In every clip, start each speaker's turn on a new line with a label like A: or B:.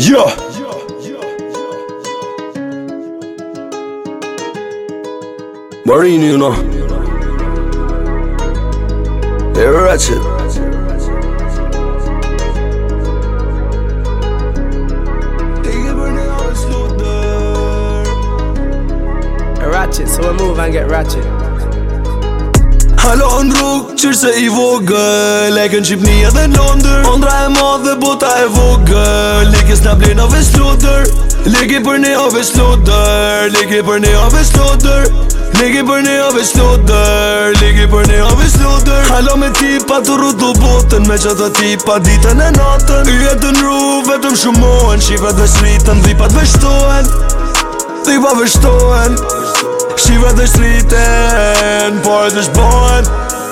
A: Yeah. Marini, you know. They're ratchet.
B: Ratchet, so we move and get ratchet.
A: Halo në rrugë, qërë se I vogël Leke në Shqipni edhe në Londër Ondra e madhe, bota e vogël Leke s'na blejnë ove slotër Leke për ne ove slotër Leke për ne ove slotër Leke për ne ove slotër Leke për ne ove slotër Halo me tipa të rrutu botën Me që të tipa ditën e natën Jetë në rrugë, vetëm shumohen Shifrat dhe shritën, dhipat veshtohen Dhipa veshtohen Shifrat dhe shritën Por dhe shbohen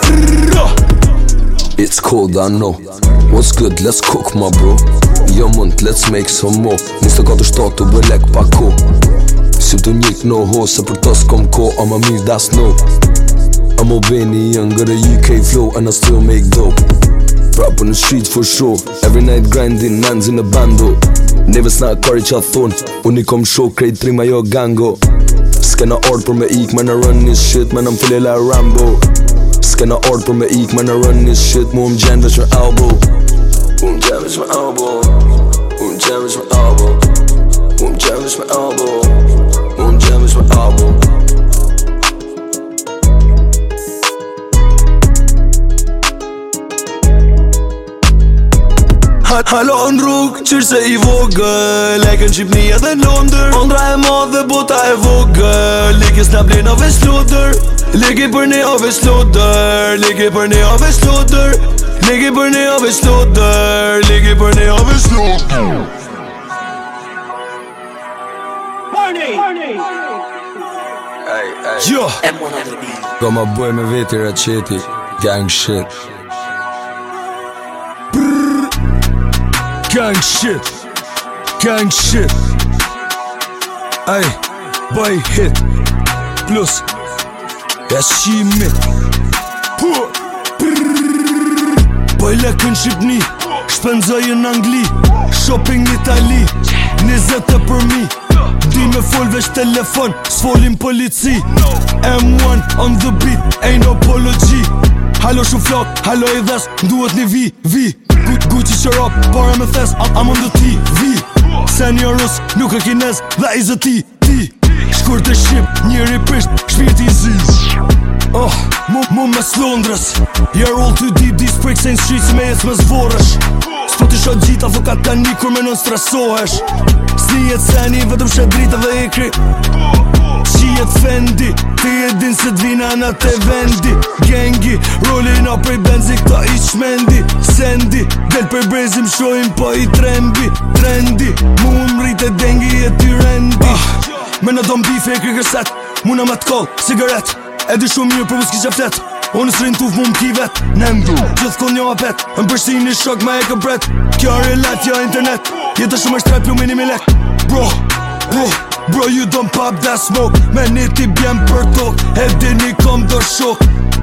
C: It's cold, I know. What's good, let's cook my bro. Jo mund, let's make some more. 24 të bëlek pa ko. Si të njek no ho, se për të s'kom ko. I'm a me, that's no. I'm Albanian, got a UK flow and I still make dope. Rap on the street for sure. Every night grinding, man's in a bando. Neve s'na kari qa thon. Unë I kom show, krejt prima jo gango. S'kena ord për me ik, man I run this shit, man I'm feeling like Rambo. S'kena ord për me ik, man I run this shit, mu m'gjen veç me elbow. Mu m'gjen veç me elbow. Mu m'gjen veç me elbow. Mu m'gjen veç me elbow. Mu m'gjen veç me elbow.
A: Halo në rrugë, qërë se I vogël Leke në Shqipni edhe në Londër Ondra e madhe, bota e vogël Leke s'na blejnë ove slotër Leke për ne ove slotër Leke për ne ove slotër Leke për ne ove slotër Leke për ne ove slotër Jo
C: Go ma boj me veti raqeti Gang shit
A: Gang shit Gang shit Ay, bëj hit Plus Ja shimi Bëj lekë në Shqipni Shpenzoj në Angli Shopping në Itali 20 për mi Di me fol veç telefon S'folim polici M1 on the beat Ain't no apology Halo shu flok, halo I dhes Nduhet një vi Gucci shërop, para me thes I'm on the TV Seniorus, nuk e kinez That is a T Shkur të shqip, njëri prisht Shpirti I zi Mu me Londrës You're all too deep, these pricks ain't streets Me jes me zvorësh S'po t'i shot gjita, fokat ka një kur me non stresohesh Snijet seni, vetëm shet drita dhe I kri Qijet Fendi Ti e din se t'vina në te vendi Gengi, rollin up prej benzi Këta I qmendi Sendi, del për brezim shojim po I trembi Trendi, mu mrit e dengi e ty rendi Me në dom bife e kri kërset Muna me t'koll, sigaret Edi shumë mirë për muski që flet Unë s'rin tuf mu m'ki vet Nendu, gjithë kon një apet Më përshti një shok ma e këbret Kjo are life, jo internet Jeta shumë është trep plumini mi lek Bro, you don't pop that smoke Me një ti bjen për tok E dini kom do shok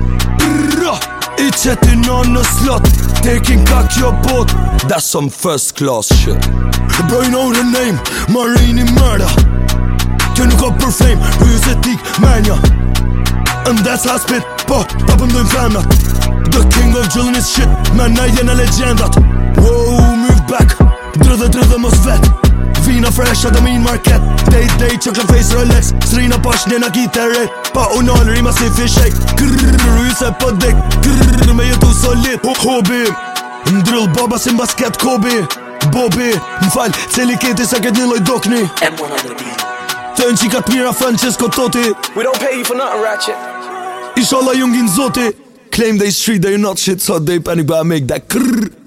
A: I qeti në slot Taking kak jo bot That's some first class shit Bro, you know the name Marini murder Kjo nuk o për fame Rujus etik, menja And that's how I spit Po, ta pëndojnë femnat The king of gjëllin is shit Me na jena legendat Wow, move back Drëdhe mos vet Vina fresh at the mean market Day, chocolate face Rolex Srina pash njena kite re Pa unal rima si fishek Grrrr, ju se po dek Grrrr, me jetu solid Hobby Ndryll baba si basket Kobe Bobby M'fall, celi keti se ket një loj dokni Të në qikat mira Francesco Totti
B: We don't pay you for nothing, ratchet.
A: Inshallah jungin zoti Claim they street, they not shit So they panic but I make that grrrr